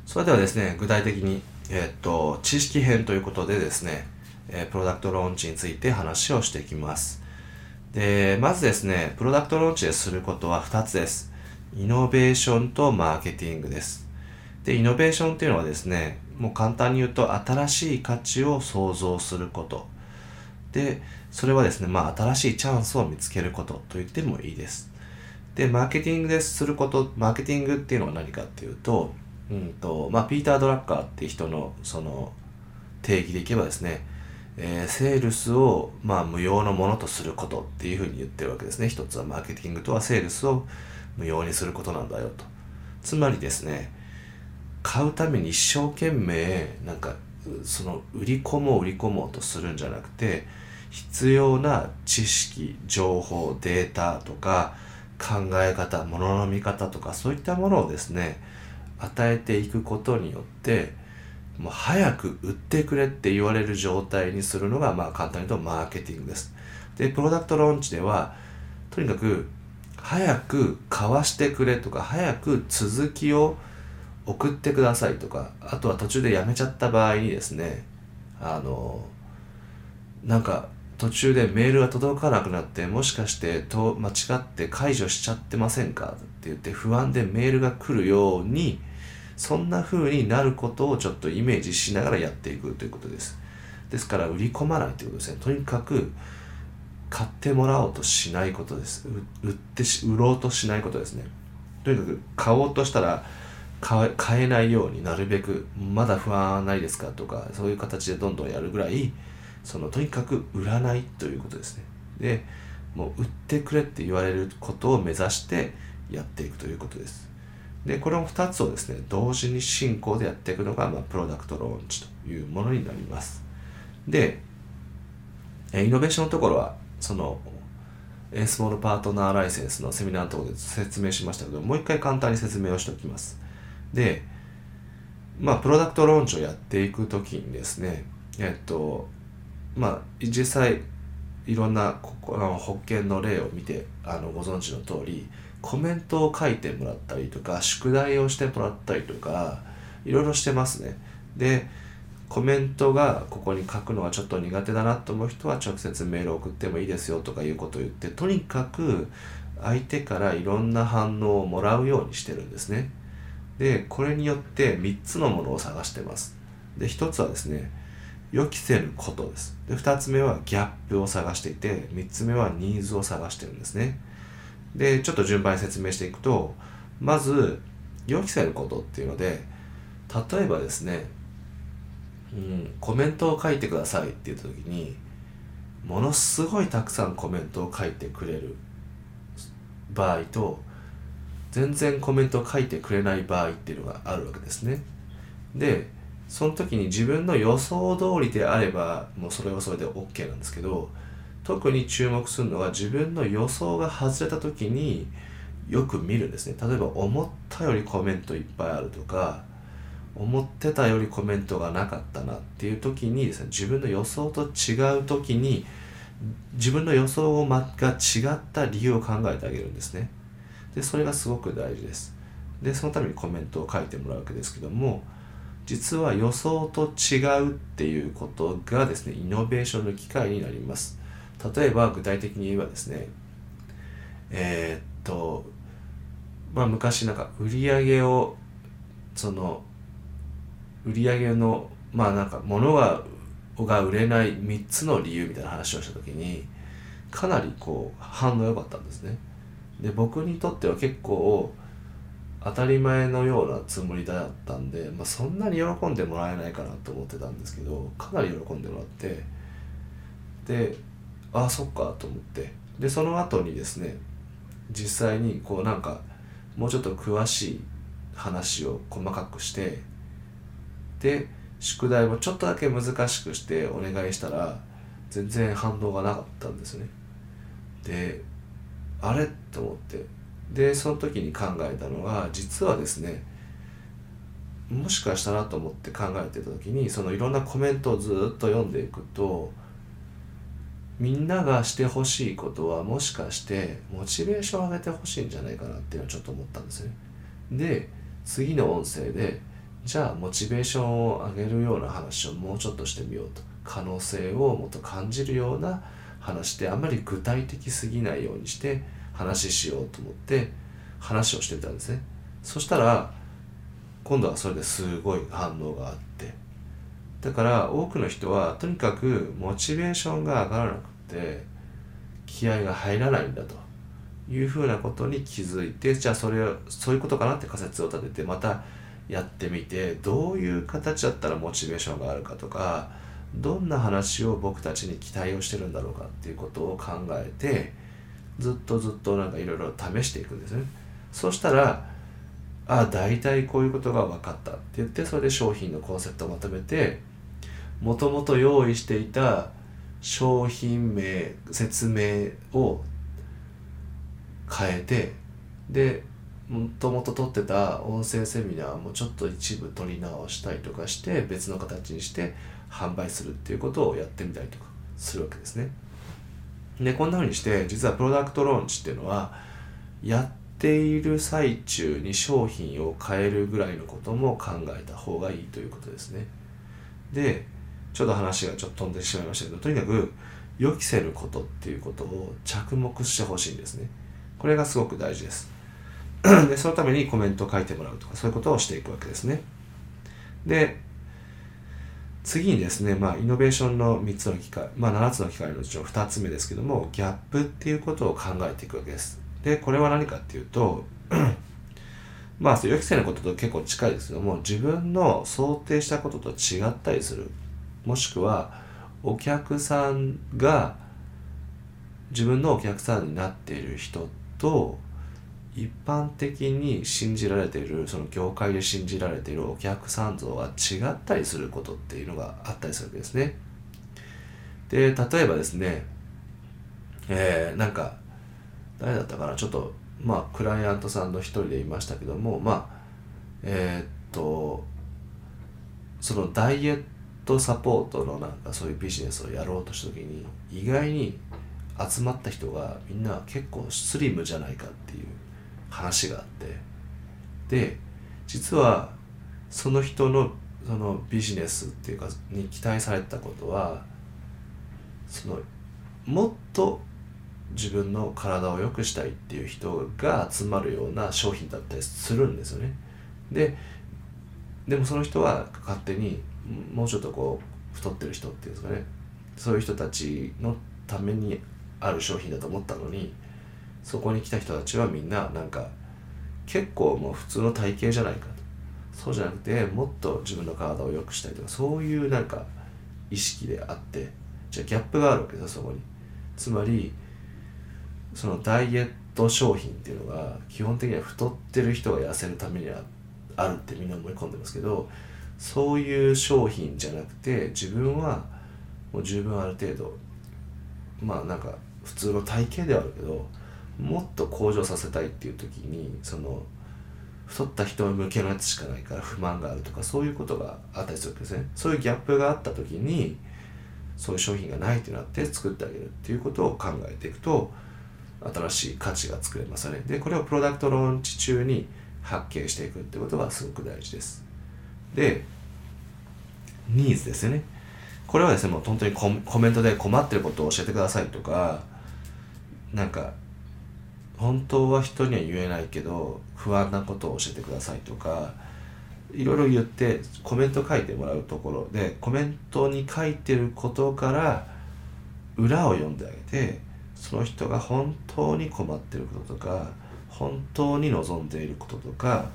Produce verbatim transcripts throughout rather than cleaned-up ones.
それではですね、具体的に、えーっと、知識編ということでですね、えープロダクトローンチについて話をしていきます。で、まずですね、プロダクトローンチですることはふたつです。イノベーションとマーケティングです。で、イノベーションっていうのはですね、もう簡単に言うと新しい価値を創造すること。で、それはですね、まあ新しいチャンスを見つけることと言ってもいいです。で、マーケティングですること、マーケティングっていうのは何かっていうと、うんと、まあ、ピーター・ドラッカーっていう人の、その、定義でいけばですね、えーセールスを、まあ、無用のものとすることっていうふうに言ってるわけですね。一つはマーケティングとはセールスを無用にすることなんだよと。つまりですね、買うために一生懸命、なんか、その、売り込もう売り込もうとするんじゃなくて、必要な知識、情報、データとか、考え方、物の見方とか、そういったものをですね、与えていくことによって、もう早く売ってくれって言われる状態にするのが、まあ簡単に言うとマーケティングです。で、プロダクトローンチでは、とにかく、早く買わしてくれとか、早く続きを送ってくださいとか、あとは途中でやめちゃった場合にですね、あの、なんか途中でメールが届かなくなって、もしかしてと間違って解除しちゃってませんかって言って不安でメールが来るように、そんな風になることをちょっとイメージしながらやっていくということです。ですから売り込まないということですね。とにかく買ってもらおうとしないことです。売ってし売ろうとしないことですね。とにかく買おうとしたら買え買えないようになるべく、まだ不安はないですかとか、そういう形でどんどんやるぐらい、そのとにかく売らないということですね。で、もう売ってくれって言われることを目指してやっていくということです。で、これもふたつをですね、同時に進行でやっていくのが、まあ、プロダクトローンチというものになります。で、イノベーションのところは、その、スモールパートナーライセンスのセミナーのところで説明しましたけど、もう一回簡単に説明をしておきます。で、まあ、プロダクトローンチをやっていくときにですね、えっと、まあ、実際、いろんなここの保険の例を見て、あの、ご存知の通り、コメントを書いてもらったりとか、宿題をしてもらったりとか、いろいろしてますね。で、コメントがここに書くのはちょっと苦手だなと思う人は直接メールを送ってもいいですよとかいうことを言って、とにかく相手からいろんな反応をもらうようにしてるんですね。で、これによってみっつのものを探してます。で、ひとつはですね、予期せぬことです。で、ふたつめはギャップを探していて、みっつめはニーズを探してるんですね。で、ちょっと順番に説明していくと、まず、予期せぬことっていうので、例えばですね、うん、コメントを書いてくださいって言った時に、ものすごいたくさんコメントを書いてくれる場合と、全然コメントを書いてくれない場合っていうのがあるわけですね。で、その時に自分の予想通りであれば、もうそれはそれで OK なんですけど、特に注目するのは自分の予想が外れた時によく見るんですね。例えば思ったよりコメントいっぱいあるとか、思ってたよりコメントがなかったなっていう時にですね、自分の予想と違う時に、自分の予想が違った理由を考えてあげるんですね。で、それがすごく大事です。で、そのためにコメントを書いてもらうわけですけども、実は予想と違うっていうことがですね、イノベーションの機会になります。例えば具体的に言えばですね、えーっと、まあ昔なんか売り上げを、その、売り上げの、まあなんか物が、が売れないみっつの理由みたいな話をしたときに、かなりこう反応良かったんですね。で、僕にとっては結構当たり前のようなつもりだったんで、まあ、そんなに喜んでもらえないかなと思ってたんですけど、かなり喜んでもらって、で、ああそっかと思って、でその後にですね、実際にこうなんかもうちょっと詳しい話を細かくして、で宿題もちょっとだけ難しくしてお願いしたら全然反応がなかったんですね。で、あれと思って、でその時に考えたのが、実はですね、もしかしたらと思って考えてた時に、そのいろんなコメントをずっと読んでいくと、みんながしてほしいことはもしかしてモチベーションを上げてほしいんじゃないかなっていうのをちょっと思ったんですね。で、次の音声でじゃあモチベーションを上げるような話をもうちょっとしてみようと、可能性をもっと感じるような話で、あまり具体的すぎないようにして話しようと思って話をしてみたんですね。そしたら今度はそれですごい反応があって、だから多くの人はとにかくモチベーションが上がらなくて気合が入らないんだというふうなことに気づいて、じゃあそれをそういうことかなって仮説を立ててまたやってみて、どういう形だったらモチベーションがあるかとか、どんな話を僕たちに期待をしてるんだろうかっていうことを考えて、ずっとずっとなんかいろいろ試していくんですね。そうしたら、ああ大体こういうことが分かったって言って、それで商品のコンセプトをまとめて、もともと用意していた商品名説明を変えて、でもともと撮ってた音声セミナーもちょっと一部撮り直したりとかして別の形にして販売するっていうことをやってみたりとかするわけですね。でこんな風にして実はプロダクトローンチっていうのはやっている最中に商品を変えるぐらいのことも考えた方がいいということですね。でちょっと話がちょっと飛んでしまいましたけど、とにかく予期せぬことっていうことを着目してほしいんですね。これがすごく大事です。でそのためにコメントを書いてもらうとかそういうことをしていくわけですね。で次にですね、まあ、イノベーションのみっつの機会、まあ、ななつの機会のうちのふたつめですけども、ギャップっていうことを考えていくわけです。でこれは何かっていうとまあ予期せぬことと結構近いですけども、自分の想定したことと違ったりする、もしくはお客さんが自分のお客さんになっている人と一般的に信じられている、その業界で信じられているお客さん像が違ったりすることっていうのがあったりするわけですね。で例えばですね、えー、なんか誰だったかな、ちょっとまあクライアントさんの一人で言いましたけども、まあえー、っとそのダイエットサポートのなんかそういうビジネスをやろうとした時に、意外に集まった人がみんな結構スリムじゃないかっていう話があって、で実はその人のそのビジネスっていうかに期待されたことは、そのもっと自分の体を良くしたいっていう人が集まるような商品だったりするんですよね。ででもその人は勝手にもうちょっとこう太ってる人っていうんですかね、そういう人たちのためにある商品だと思ったのに、そこに来た人たちはみんななんか結構もう普通の体型じゃないかと、そうじゃなくてもっと自分の体を良くしたいとか、そういうなんか意識であって、じゃあギャップがあるわけですよ、そこに。つまりそのダイエット商品っていうのが基本的には太ってる人が痩せるためにはあるってみんな思い込んでますけど、そういう商品じゃなくて、自分はもう十分ある程度まあなんか普通の体型ではあるけどもっと向上させたいっていう時に、その太った人向けのやつしかないから不満があるとか、そういうことがあったりするわけですね。そういうギャップがあった時にそういう商品がないってなって作ってあげるっていうことを考えていくと、新しい価値が作れますよね。でこれをプロダクトローンチ中に発見していくってことがすごく大事です。でニーズですよね。これはですね、もう本当にココメントで困ってることを教えてくださいとか、なんか本当は人には言えないけど不安なことを教えてくださいとか、いろいろ言ってコメント書いてもらうところで、コメントに書いてることから裏を読んであげて、その人が本当に困ってることとか本当に望んでいることとか、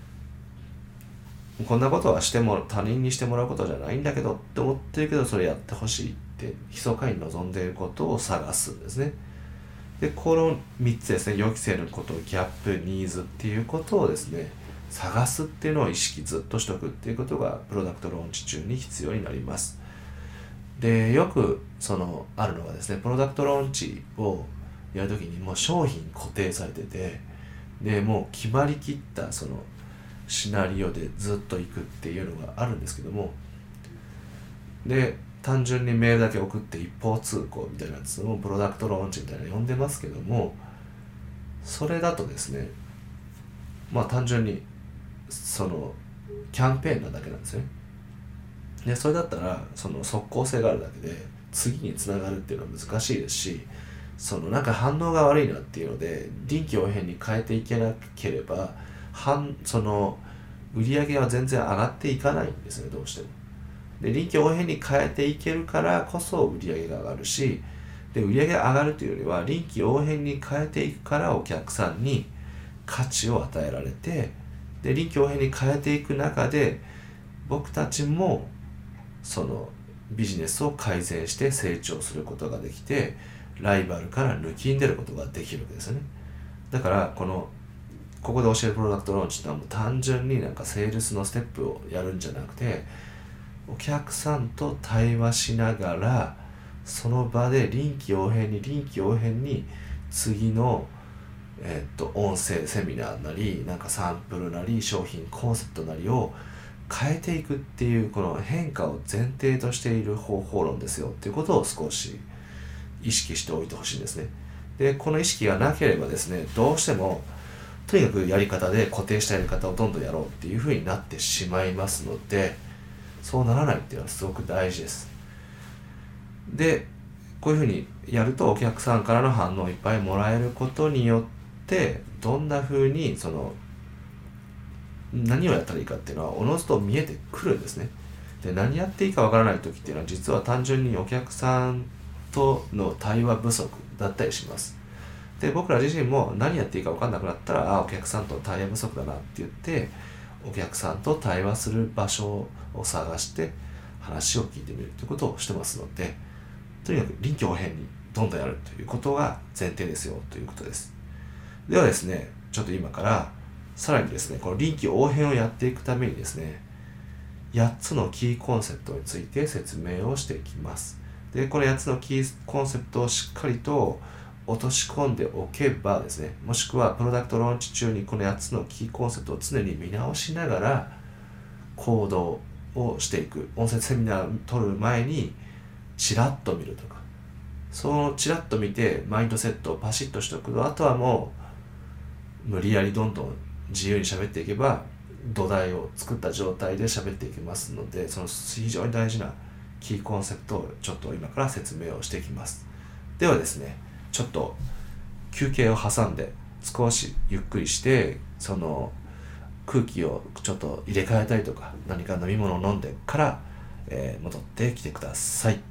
こんなことはしても他人にしてもらうことじゃないんだけどって思ってるけど、それやってほしいって密かに望んでいることを探すんですね。でこのみっつですね、予期せぬこと、ギャップ、ニーズっていうことをですね探すっていうのを意識ずっとしておくっていうことがプロダクトローンチ中に必要になります。でよくそのあるのがですね、プロダクトローンチをやるときにもう商品固定されてて、でもう決まりきったそのシナリオでずっと行くっていうのがあるんですけども、で単純にメールだけ送って一方通行みたいなやつをプロダクトローンチみたいなの呼んでますけども、それだとですね、まあ単純にそのキャンペーンなだけなんですよね。でそれだったらその即効性があるだけで次につながるっていうのは難しいですし、そのなんか反応が悪いなっていうので臨機応変に変えていけなければ反その売り上げは全然上がっていかないんですね、どうしても。で臨機応変に変えていけるからこそ売り上げが上がるし、で売り上げが上がるというよりは臨機応変に変えていくからお客さんに価値を与えられて、で臨機応変に変えていく中で僕たちもそのビジネスを改善して成長することができて、ライバルから抜きん出ることができるわけですよね。だからこのここで教えるプロダクトローンチってのはもう単純になんかセールスのステップをやるんじゃなくて、お客さんと対話しながらその場で臨機応変に臨機応変に次のえっと音声セミナーなりなんかサンプルなり商品コンセプトなりを変えていくっていう、この変化を前提としている方法論ですよっていうことを少し意識しておいてほしいんですね。でこの意識がなければですね、どうしてもとにかくやり方で固定したやり方をどんどんやろうっていうふうになってしまいますので、そうならないっていうのはすごく大事です。でこういうふうにやるとお客さんからの反応をいっぱいもらえることによってどんなふうにその何をやったらいいかっていうのはおのずと見えてくるんですね。で何やっていいかわからない時っていうのは実は単純にお客さんとの対話不足だったりします。で僕ら自身も何やっていいか分かんなくなったら、あお客さんと対話不足だなって言ってお客さんと対話する場所を探して話を聞いてみるということをしてますので、とにかく臨機応変にどんどんやるということが前提ですよということです。ではですね、ちょっと今からさらにですね、この臨機応変をやっていくためにですね、やっつのキーコンセプトについて説明をしていきます。でこのやっつのキーコンセプトをしっかりと落とし込んでおけばですね、もしくはプロダクトローンチ中にこのやっつのキーコンセプトを常に見直しながら行動をしていく。音声セミナーを取る前にチラッと見るとか、そのチラッと見てマインドセットをパシッとしておくと、あとはもう無理やりどんどん自由に喋っていけば土台を作った状態で喋っていけますので、その非常に大事なキーコンセプトをちょっと今から説明をしていきます。ではですね、ちょっと休憩を挟んで少しゆっくりして、その空気をちょっと入れ替えたりとか何か飲み物を飲んでから、えー、戻ってきてください。